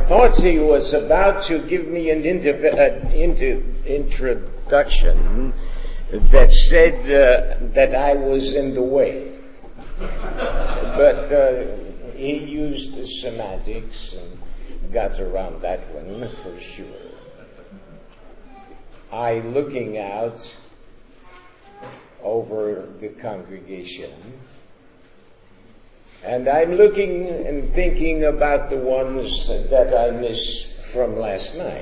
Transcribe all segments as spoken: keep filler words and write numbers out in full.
thought he was about to give me an inter- uh, inter- introduction that said uh, that I was in the way. But uh, he used the semantics and got around that one for sure. I, looking out over the congregation, and I'm looking and thinking about the ones that I missed from last night.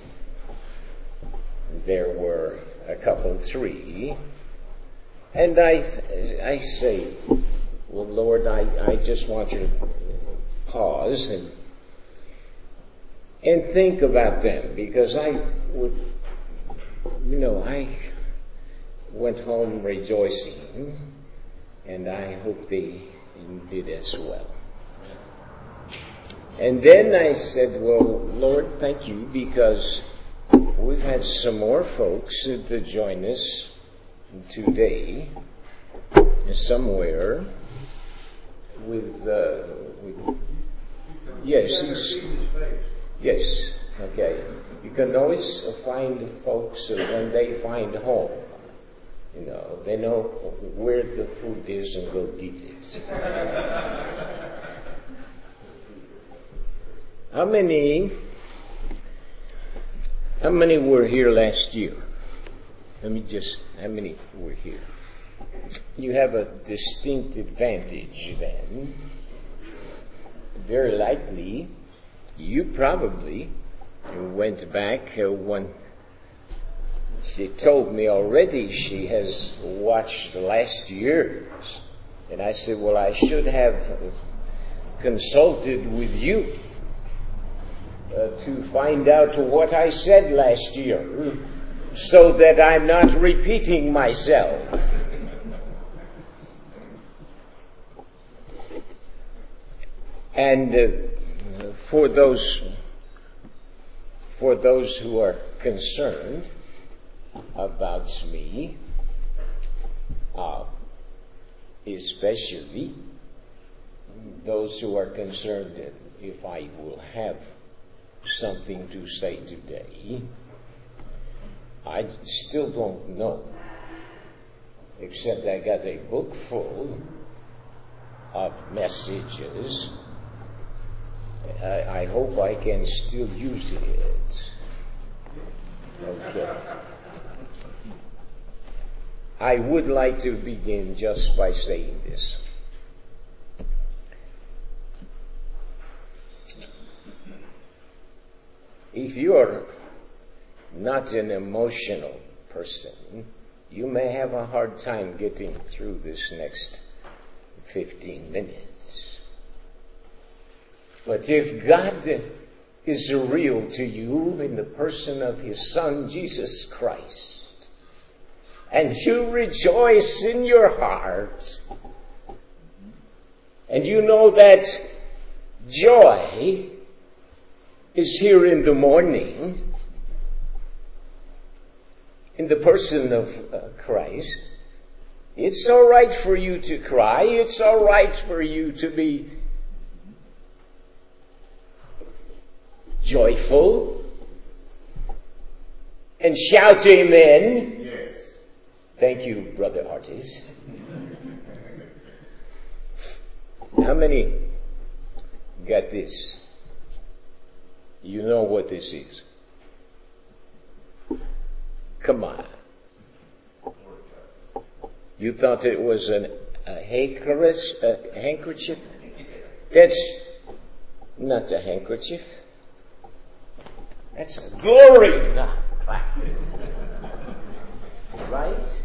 There were a couple, three, and I, I say, well, Lord, I, I just want you to pause and and think about them, because I would, you know, I went home rejoicing, and I hope they did as well. And then I said, well, Lord, thank you, because we've had some more folks to join us today somewhere with, uh, with yes, he's, yes, okay. You can always find folks when they find home. You know, they know where the food is and go get it. How many, how many were here last year? Let me just, how many were here? You have a distinct advantage then. Very likely, you probably went back uh, when she told me already she has watched last year's. And I said, well, I should have consulted with you uh, to find out what I said last year, so that I'm not repeating myself. And uh, for those for those who are concerned about me, uh, especially those who are concerned that if I will have something to say today, I still don't know, except I got a book full of messages. I, I hope I can still use it. Okay. I would like to begin just by saying this. If you're not an emotional person, you may have a hard time getting through this next fifteen minutes. But if God is real to you in the person of His Son, Jesus Christ, and you rejoice in your heart, and you know that joy is here in the morning, in the person of uh, Christ, it's all right for you to cry. It's all right for you to be joyful and shout amen. Yes. Thank you, Brother Artis. How many got this? You know what this is. Come on. You thought it was an, a handkerchief? A handkerchief? That's not a handkerchief. That's a glory God. Right?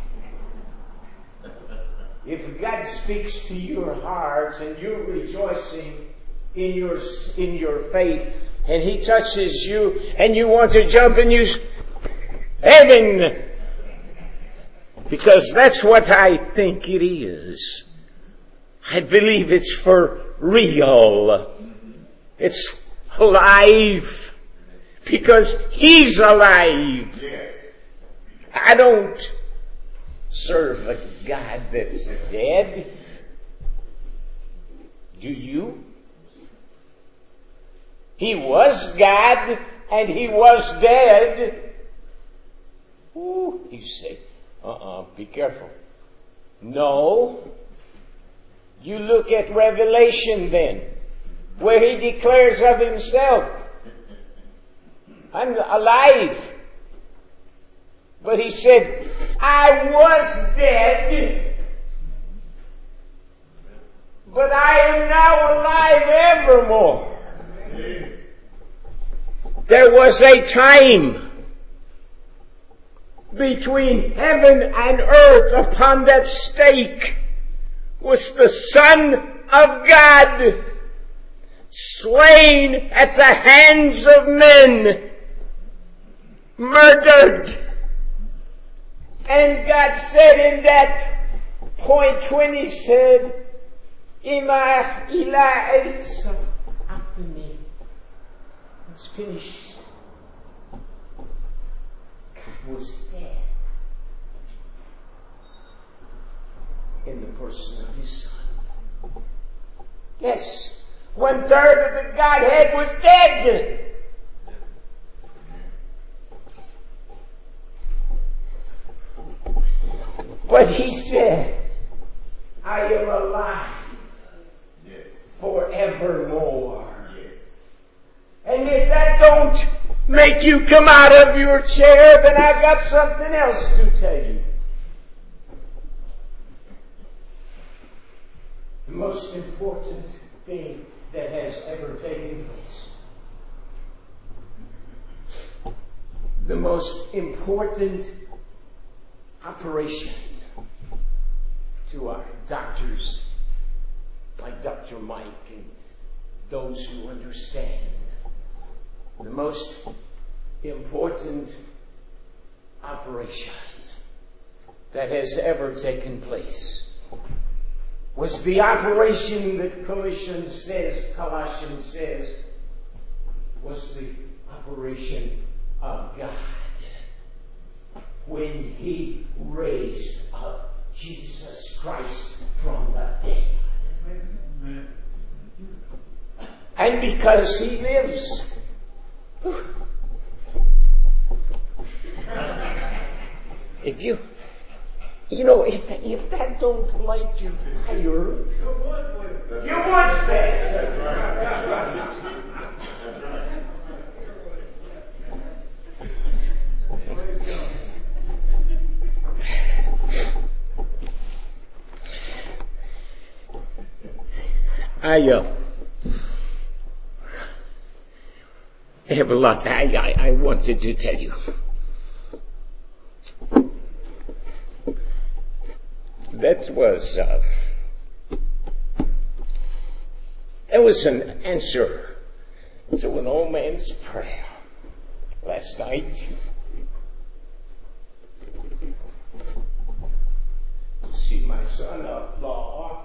If God speaks to your heart and you're rejoicing in your in your faith, and He touches you and you want to jump and you heaven, because that's what I think it is. I believe it's for real. It's alive. Because He's alive. Yes. I don't serve a God that's dead. Do you? He was God and he was dead. Ooh, you say, uh-uh, be careful. No. You look at Revelation then, where he declares of himself, I'm alive. But he said, I was dead, but I am now alive evermore. There was a time between heaven and earth. Upon that stake was the Son of God, slain at the hands of men, murdered. And God said in that point when he said, Ima ila etza afini. It's finished. God was dead in the person of his Son. Yes, one third of the Godhead was dead. But he said, I am alive yes. forevermore. Yes. And if that don't make you come out of your chair, then I've got something else to tell you. The most important thing that has ever taken place. The most important operation to our doctors like Doctor Mike and those who understand. The most important operation that has ever taken place was the operation that Colossians says, Colossians says, was the operation of God when he raised up Jesus Christ from the dead. Amen. And because he lives, if you, you know, if that, if that don't light your fire, you would spend. That's right. I, uh, I have a lot I, I, I wanted to tell you. That was, uh, that was an answer to an old man's prayer last night. To see my son-in-law.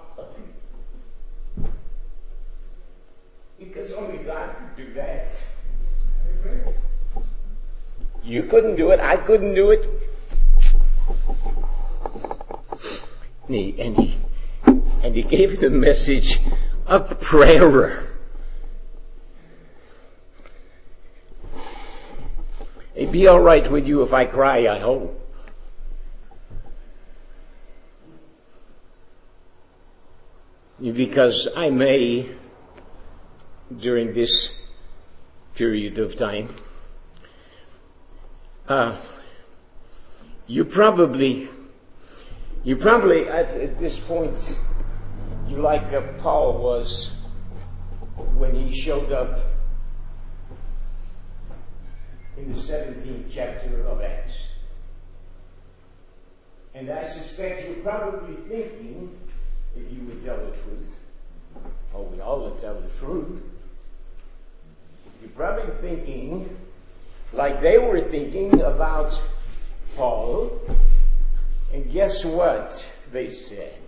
Because only God could do that. You couldn't do it. I couldn't do it. And he, and he, and he gave the message of prayer. It'd be all right with you if I cry, I hope. Because I may, during this period of time, uh, you probably, you probably at, at this point, you like uh, Paul was when he showed up in the seventeenth chapter of Acts. And I suspect you're probably thinking, if you would tell the truth, oh, we all would tell the truth, you're probably thinking, like they were thinking about Paul, and guess what they said?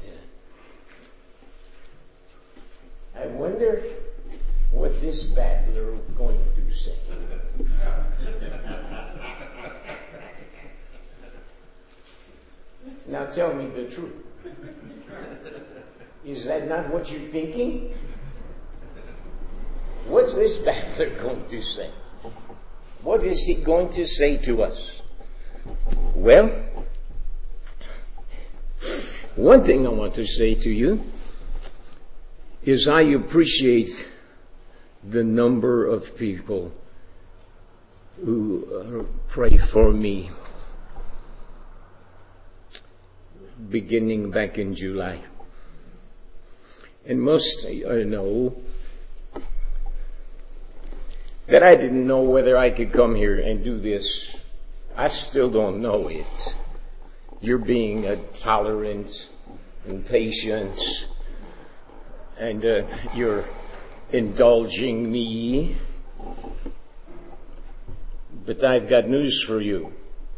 I wonder what this babbler is going to say. Now tell me the truth. Is that not what you're thinking? What what's this babbler going to say? What is he going to say to us? Well, one thing I want to say to you is I appreciate the number of people who uh, pray for me beginning back in July. And most uh, know that I didn't know whether I could come here and do this. I still don't know it. You're being uh, tolerant and patient, and uh, you're indulging me. But I've got news for you.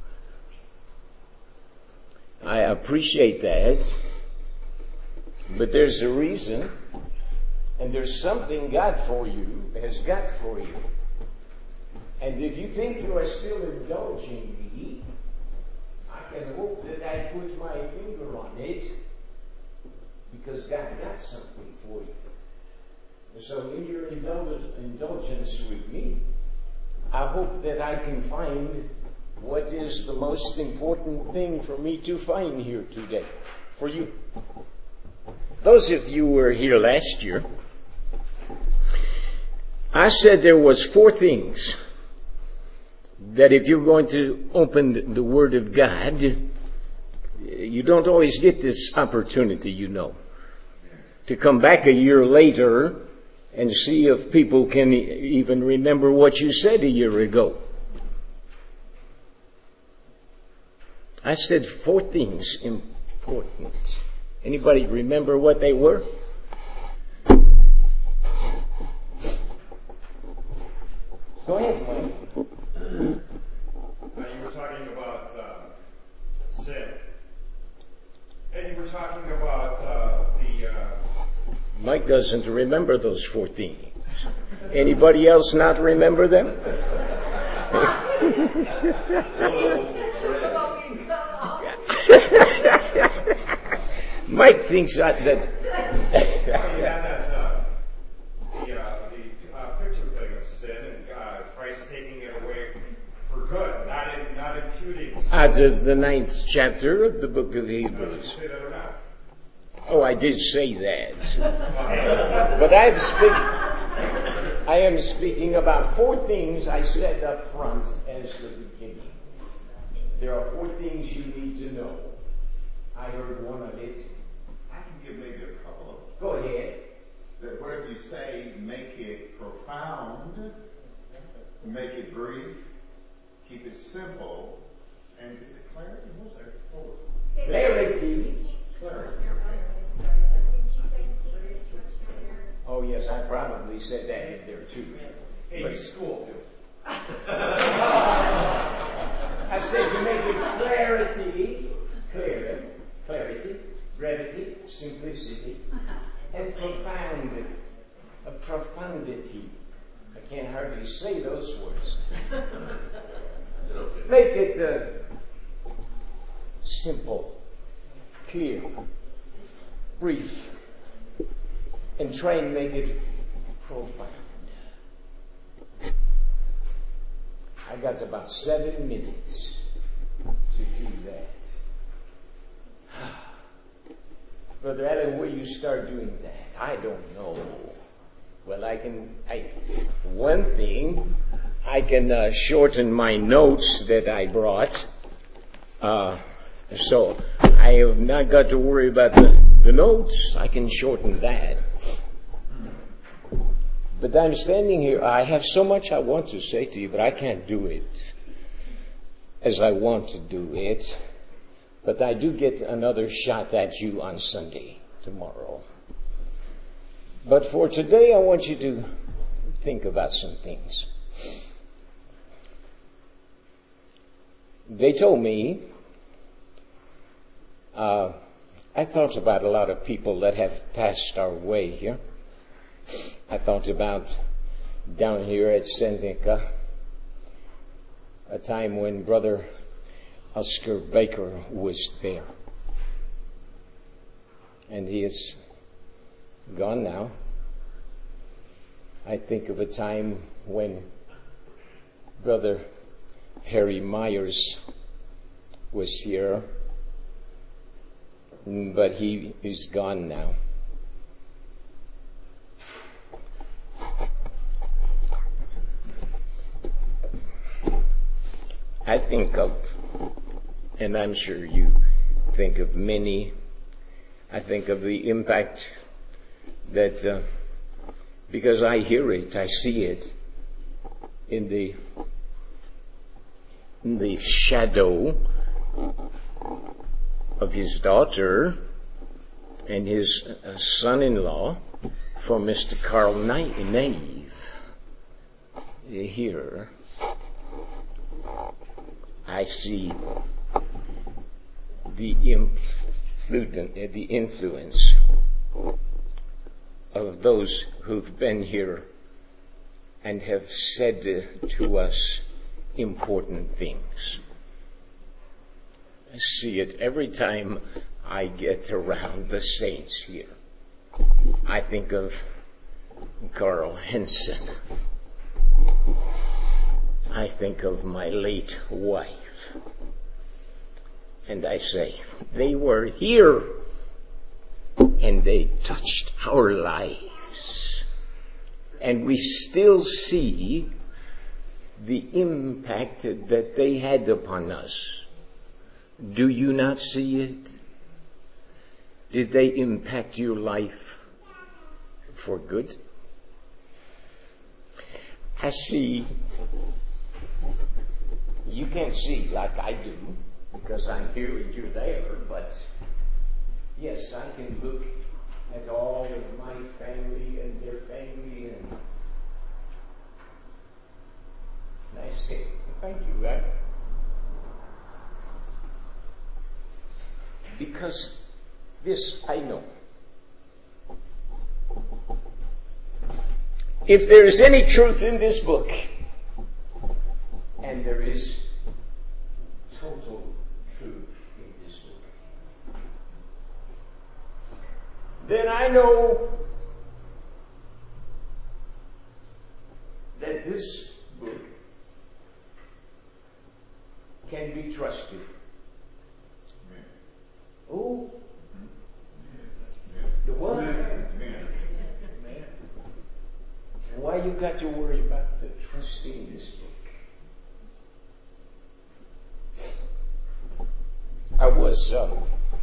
I appreciate that, but there's a reason, and there's something God for you has got for you. And if you think you are still indulging me, I can hope that I put my finger on it, because God got something for you. So in your indulgence with me, I hope that I can find what is the most important thing for me to find here today for you. Those of you who were here last year, I said there was four things that if you're going to open the Word of God, you don't always get this opportunity, you know, to come back a year later and see if people can even remember what you said a year ago. I said four things important. Anybody remember what they were? Go ahead, Mike. Uh, you were talking about uh, sin. And you were talking about uh, the... Uh... Mike doesn't remember those four things. Anybody else not remember them? Mike thinks that... that you had that, uh, the, uh, the uh, picture thing of sin and uh, Christ taking it away for good, not, in, not imputing sin. Out of the ninth chapter of the book of Hebrews. No, did you say that or not? Oh, I did say that. But I'm speaking, I am speaking about four things I said up front as the beginning. There are four things you need to know. I heard one of it. I can give maybe a couple of them. Go ahead. That where you say make it profound, make it brief, keep it simple, and is it clarity? What was there? What was Clarity. Clarity. Oh yes, I probably said that in there too. Hey, school. I said to make it clarity, clear, clarity, brevity, simplicity, and profound, a profundity. I can't hardly say those words. Make it uh, simple, clear, brief, and try and make it profound. I got about seven minutes to do that. Brother Allen, will you start doing that? I don't know. Well, I can, I, one thing, I can uh, shorten my notes that I brought. Uh, so I have not got to worry about the, the notes. I can shorten that. But I'm standing here, I have so much I want to say to you, but I can't do it as I want to do it. But I do get another shot at you on Sunday, tomorrow. But for today, I want you to think about some things. They told me, uh, I thought about a lot of people that have passed our way here. I thought about down here at Seneca, a time when Brother Oscar Baker was there. And he is gone now. I think of a time when Brother Harry Myers was here, but he is gone now. I think of, and I'm sure you think of many, I think of the impact that, uh, because I hear it, I see it in the in the shadow of his daughter and his uh, son-in-law, for Mister Carl Nave. Here, I see the influ- the influence of those who've been here and have said to us important things. I see it every time I get around the saints here. I think of Carl Henson. I think of my late wife. And I say, they were here and they touched our lives. And we still see the impact that they had upon us. Do you not see it? Did they impact your life for good? I see, you can't see like I do, because I'm here and you're there, but yes, I can look at all of my family and their family, and, and I say, thank you, God. Because this I know. If there is any truth in this book, and there is total truth in this book, then I know that this book can be trusted. Oh, the what? Why you got to worry about the trusting this book? I was uh,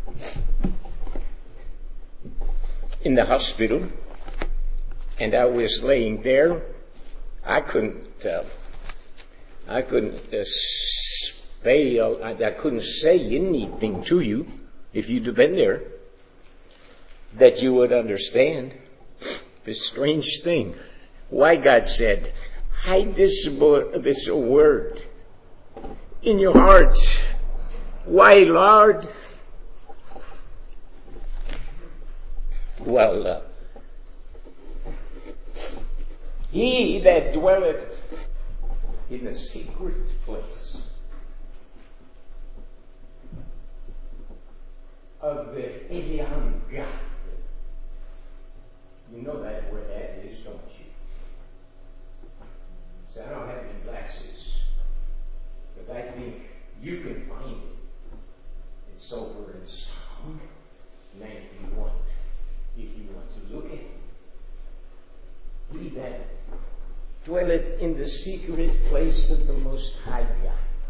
in the hospital, and I was laying there. I couldn't, uh, I couldn't uh, say, I, I couldn't say anything to you if you'd have been there that you would understand. This strange thing. Why God said, hide this, this word in your heart. Why, Lord? Well, uh, he that dwelleth in the secret place of the Eliam God. You know that where that is, don't you? So I don't have any glasses, but I think you can find it. It's over in Psalm ninety-one, if you want to look at it. He that dwelleth in the secret place of the Most High God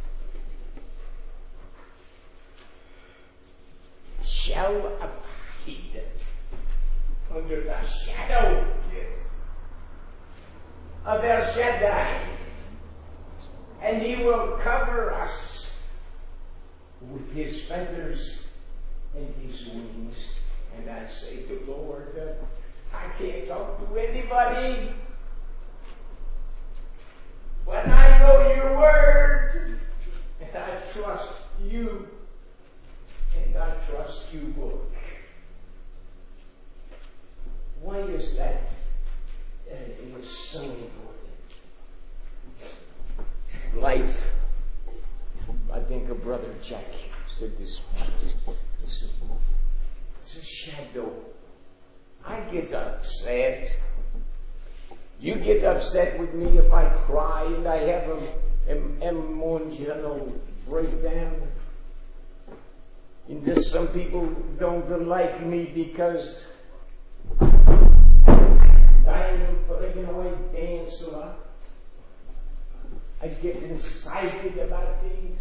shall abide under the shadow yes. of El Shaddai, and he will cover us with his feathers and his wings. And I say to the Lord, uh, I can't talk to anybody, but I know your word, and I trust you, and I trust you, book. Why is that uh, it is so important? Life, I think a brother Jack said this, it's a, it's a shadow. I get upset You get upset with me if I cry and I have an emotional breakdown. And there's some people don't like me because I am, you know, I dance a lot. I get excited about things.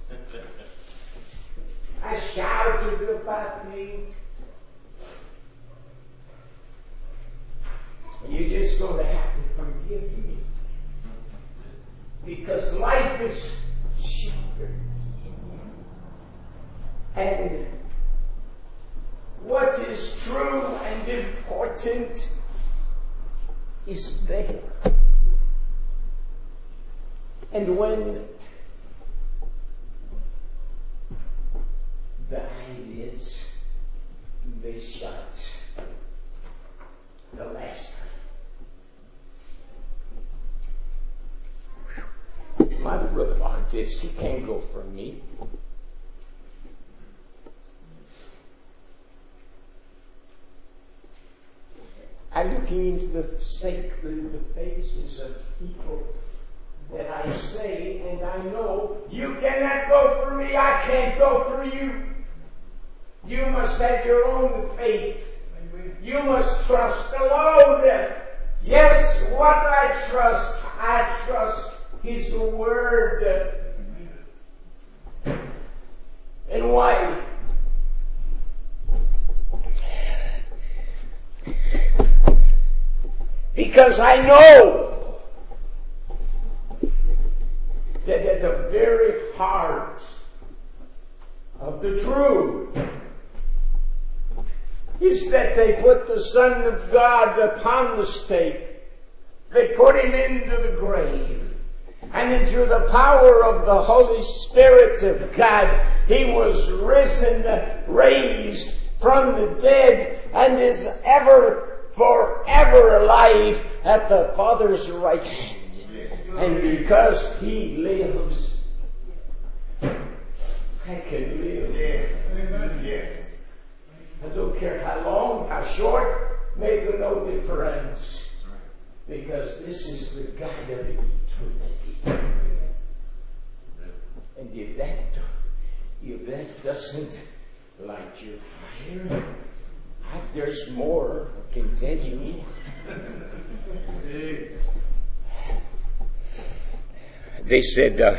I shouted about things. You're just going to have to forgive me. Because life is short. And what is true and important is there. And when the eyelids, they shut the last time. My brother artist, he can't go for me. I'm looking into the sacred the faces of people that I say, and I know you cannot go for me, I can't go for you. You must have your own faith. You must trust alone. Yes, what I trust, I trust His Word. And why? Because I know that at the very heart of the truth is that they put the Son of God upon the stake. They put Him into the grave. And then through the power of the Holy Spirit of God, He was risen, raised from the dead, and is ever forever alive at the Father's right hand. And because He lives, I can live. Yes. Yes. I don't care how long, how short, make no difference. Because this is the God of eternity. And if that, if that doesn't light your fire, there's more, I can tell you. They said, uh,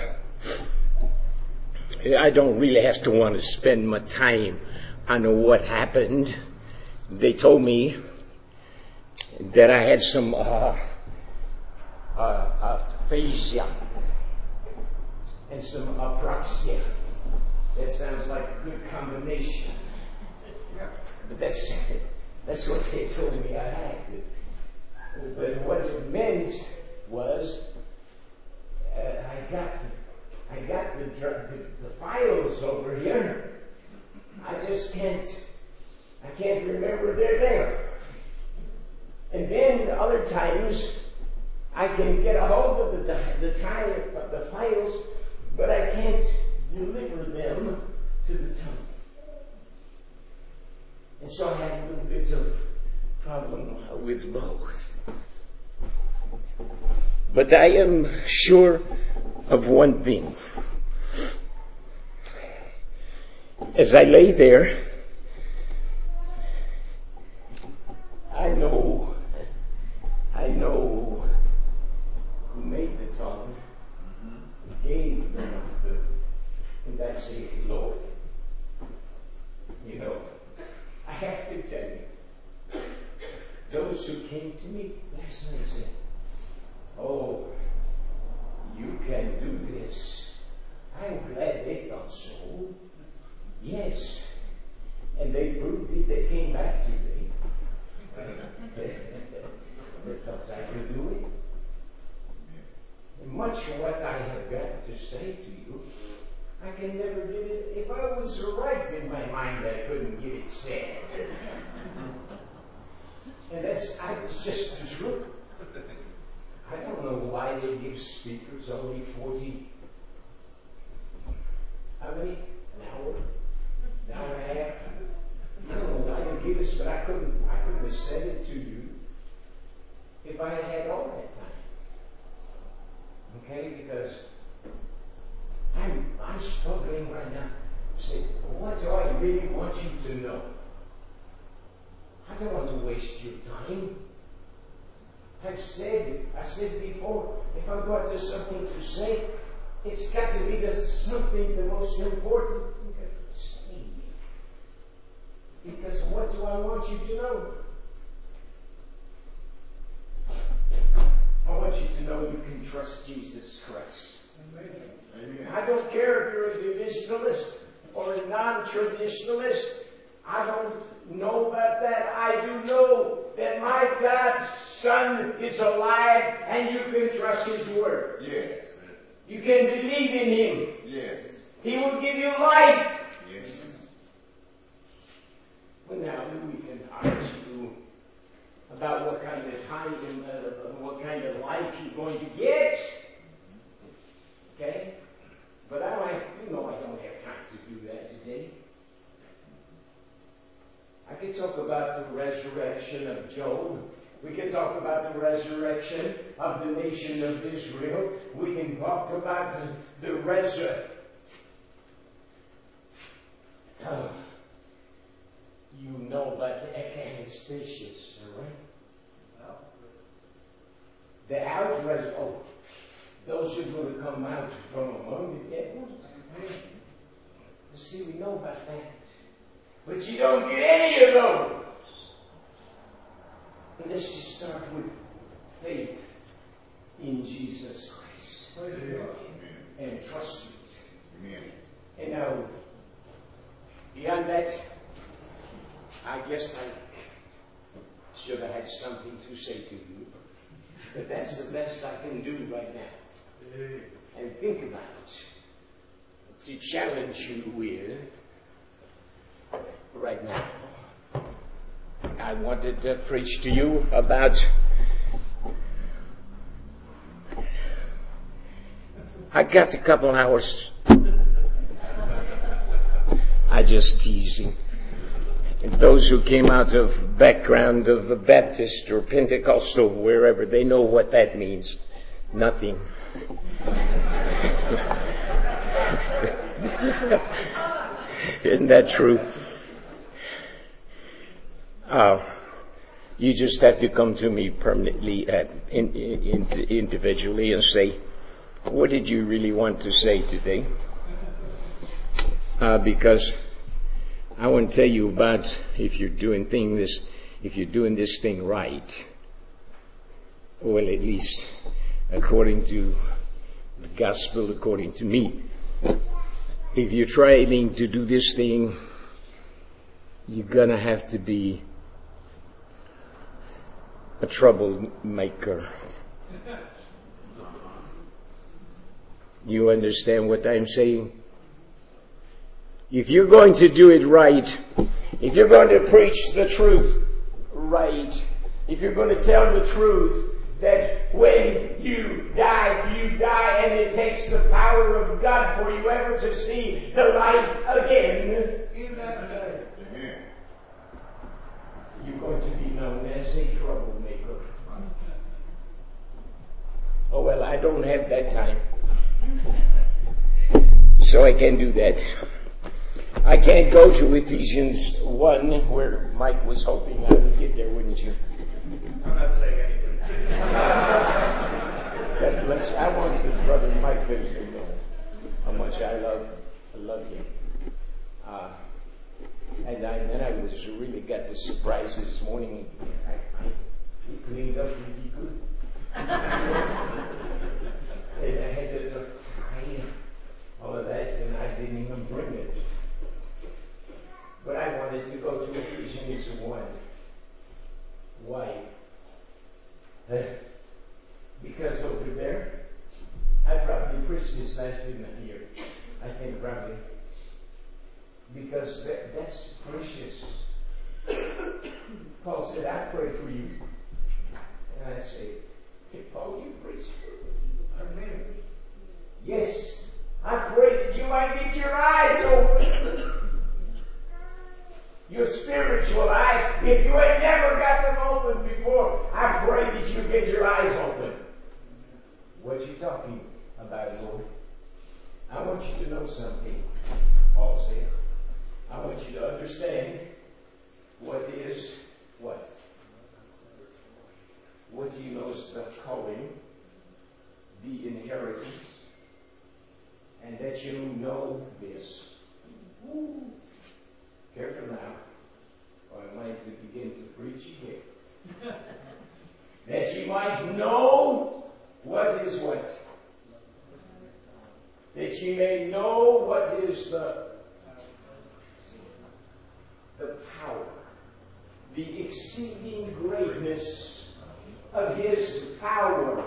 I don't really have to want to spend my time on what happened. They told me that I had some uh, uh, aphasia and some apraxia. That sounds like a good combination. But that's, that's what they told me I had. But what it meant was, uh, I got, I got the, the, the files over here. I just can't, I can't remember they're there. And then other times, I can get a hold of the, the, the, time, the files, but I can't deliver them to the tongue. And so I had a little bit of problem with both. But I am sure of one thing. As I lay there, I know, I know who made the tongue, who gave them the, and that's the Lord. You know, I have to tell you, those who came to me last night said, oh, you can do this. I'm glad they thought so. Yes. And they proved it. They came back to me. They thought I could do it. And much of what I have got to say to you, I can never get it. If I was right in my mind, I couldn't get it said. And that's, I, it's just the truth. I don't know why they give speakers only forty, how many? An hour? An hour and a half? I don't know why they give us, but I couldn't, I couldn't have said it to you if I had had all that time. Okay, because I'm I'm struggling right now. Say, what do I really want you to know? I don't want to waste your time. I've said, I said before, if I've got to something to say, it's got to be the something, the most important thing I could say. Because what do I want you to know? I want you to know you can trust Jesus Christ. Amen. I don't care if you're a traditionalist or a non-traditionalist. I don't know about that. I do know that my God's Son is alive and you can trust His Word. Yes. You can believe in Him. Yes. He will give you life. Yes. Well, now we can argue about what kind of time and uh, what kind of life you're going to get. Okay? But I don't have, you know, I don't have time to do that today. I could talk about the resurrection of Job. We can talk about the resurrection of the nation of Israel. We can talk about the, the resurrection. Oh, you know about the ecanastasis, all right? The outrage, oh, those who are going to come out from among the dead ones. See, we know about that. But you don't get any of those unless you start with faith in Jesus Christ. Amen. And trust it. Amen. And now, beyond that, I guess I should have had something to say to you. But that's the best I can do right now. And think about it. To challenge you with right now. I wanted to preach to you about I got a couple hours. I just teasing. And those who came out of background of the Baptist or Pentecostal, wherever, they know what that means. Nothing. Isn't that true? Uh, you just have to come to me permanently, uh, in, in, individually and say, what did you really want to say today? Uh, because I want to tell you about if you're doing thing this, if you're doing this thing right. Well, at least according to the gospel, according to me. If you're trying to do this thing, you're gonna have to be a troublemaker. You understand what I'm saying? If you're going to do it right, if you're going to preach the truth right, if you're going to tell the truth that when you die, you die, and it takes the power of God for you ever to see the light again, Amen. You're going to be known as a troublemaker. Oh, well, I don't have that time. So I can't do that. I can't go to Ephesians one, where Mike was hoping I would get there, wouldn't you? I'm not saying anything. God bless you. I want the brother Mike to know how much I love, I love him. Uh, and I, then I was really got the surprise this morning. I, I, he cleaned up really good. And I had to tie all of that, and I didn't even bring it. But I wanted to go to Ephesians one. Why? Uh, because over there, I probably preached this last year. I think probably. Because that, that's precious. Paul said, I pray for you. And I say, hey, Paul, you preach for me. Yes, I pray that you might get your eyes open. Your spiritual eyes. If you ain't never got them open before, I pray that you get talking about, Lord. I want you to know something, Paul said. I want you to understand what is what? What he knows the calling, the inheritance, and that you know this. Woo. Careful now, or I'm going to begin to preach again. That you might know what is what. That you may know what is the, the power, the exceeding greatness of his power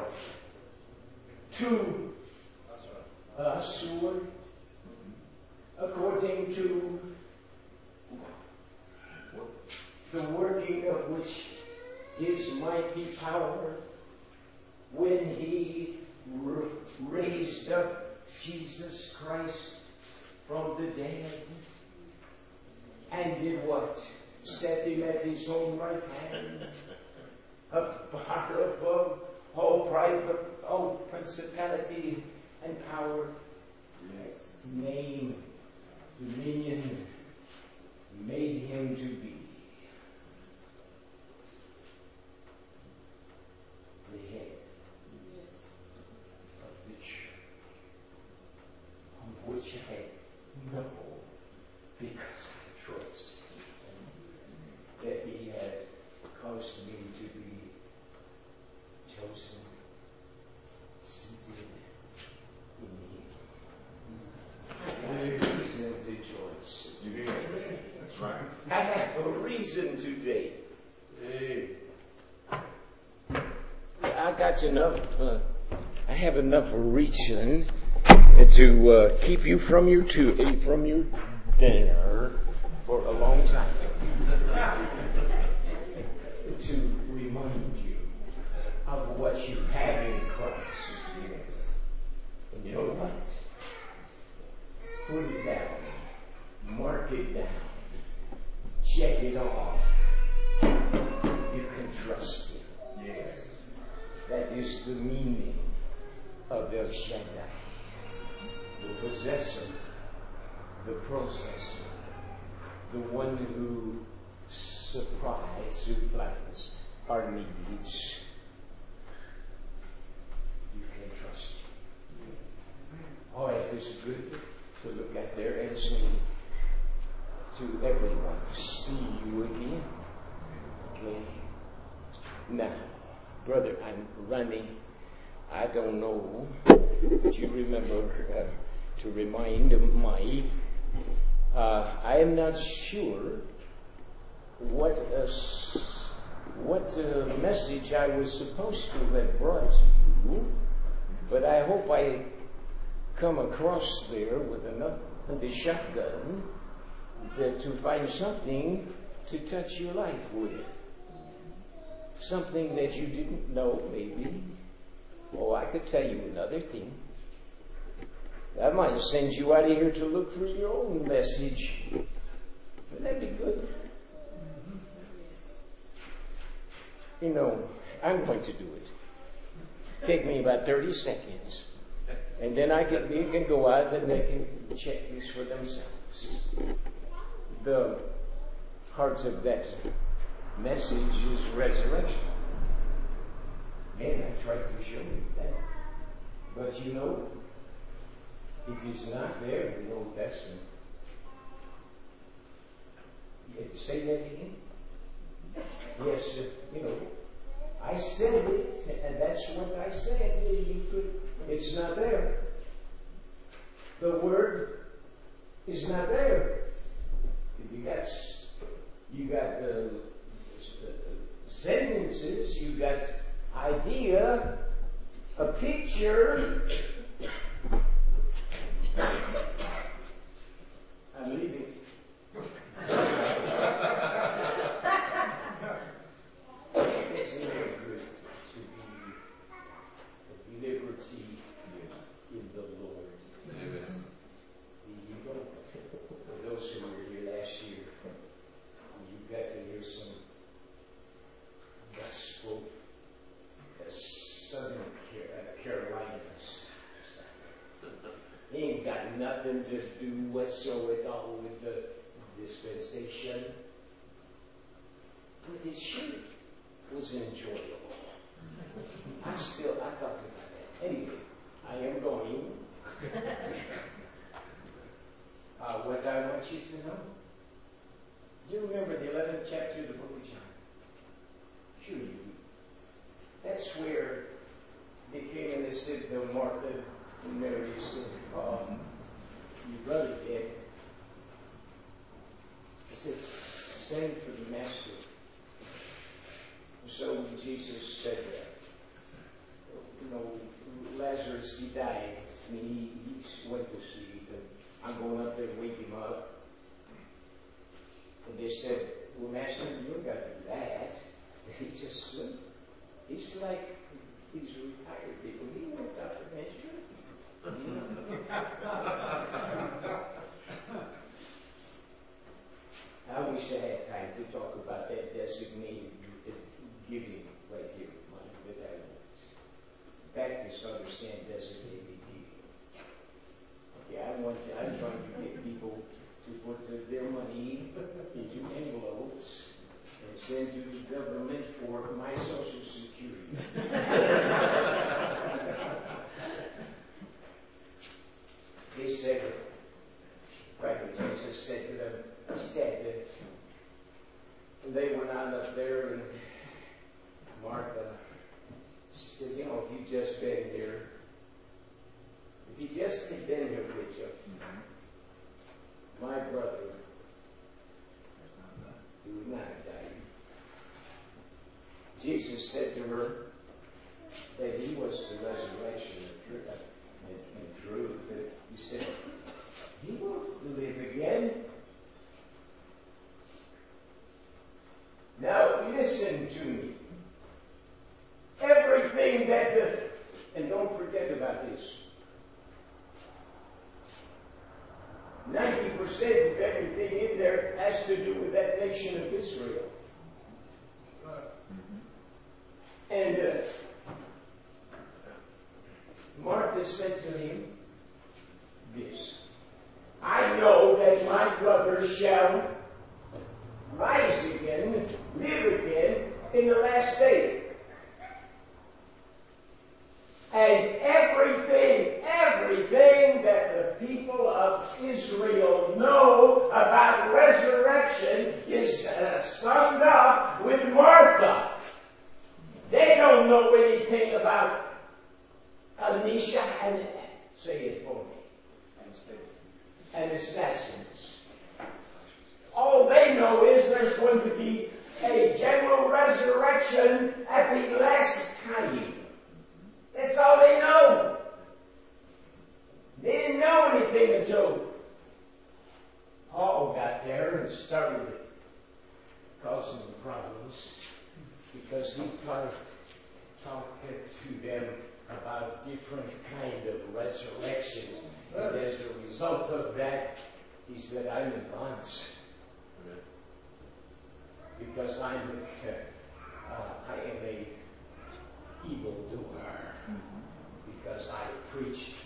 to us who are according to the working of which his mighty power when he r- raised up Jesus Christ from the dead and did what? Set him at his own right hand, up far above all private, all principality and power, name, dominion, made him to be the head of the church, on which I know, because I trust, that he had caused me to be chosen, seated in him. I have a reason to rejoice. You did. That's right. I have a reason today. Hey. I got enough, uh, I have enough reason to uh, keep you from your to, from your dinner for a long time. To remind you of what you have in Christ. And you know what? Put it down. Mark it down. Check it off. You can trust Him. Yes. That is the meaning of El Shaddai. The possessor, the processor, the one who supplies, supplies our needs. You can trust Him. Oh, it is good to look at there and say to everyone, see you again. Okay. Now, brother, I'm running. I don't know. But you remember uh, to remind my. Uh, I am not sure what uh, what uh, message I was supposed to have brought to you, but I hope I come across there with enough of the shotgun that to find something to touch your life with. Something that you didn't know, maybe. Oh, I could tell you another thing. I might send you out of here to look for your own message. Wouldn't that be good? You know, I'm going to do it. Take me about thirty seconds. And then I can, you can go out and they can check this for themselves. The heart of that message is resurrection. Man, I tried to show you that. But you know, it is not there in the Old Testament. You have to say that again? Yes, uh, you know, I said it, and that's what I said. You could, it's not there. The word is not there. You got, you got uh, sentences, you got idea, a picture. I'm leaving. It's never good to be at liberty in the Lord. Amen. You know, for those who were here last year, you got to hear some gospel, uh, Southern Carolinas nothing to do whatsoever with the dispensation. But his shirt was enjoyable. I still, I thought about that. Anyway, I am going. uh, what I want you to know. Do you remember the eleventh chapter of the book of John? Sure you do. That's where they came and they said to Martha and Mary, said, um, your brother dead. I said, send for the master. So Jesus said, you know, Lazarus, he died. I mean, he, he went to sleep, and I'm going up there to wake him up. And they said, well, Master, you ain't got to do that. He just slept. He's like these retired people. He went up and measured. I wish I had time to talk about that designated giving right here, but I won't. Baptists understand designated giving. Okay, I want to, I'm trying to get people to put their money into envelopes and send to the government for my Social Security. They said, right, Jesus said to them, stand there. And they went on up there, and Martha, she said, you know, if you'd just been here, if you just had been here with you, my brother, he would not have died. Jesus said to her that he was the resurrection and, and, and truth. And he said, he will live again. Now listen to me. Everything that the, and don't forget about this, ninety percent of everything in there has to do with that nation of Israel. And uh, Martha said to him this, I know that my brother shall rise again, live again in the last day. And everything, everything that the people of Israel know about resurrection is uh, summed up with Martha. They don't know anything about Anisha and, say it for me, Anastasis. All they know is there's going to be a general resurrection at the last time. That's all they know. They didn't know anything until Paul got there and started causing problems because he tried talking to them about different kind of resurrection. And as a result of that, he said, I'm in bonds. Because I'm uh, I am a evildoer. Because I preach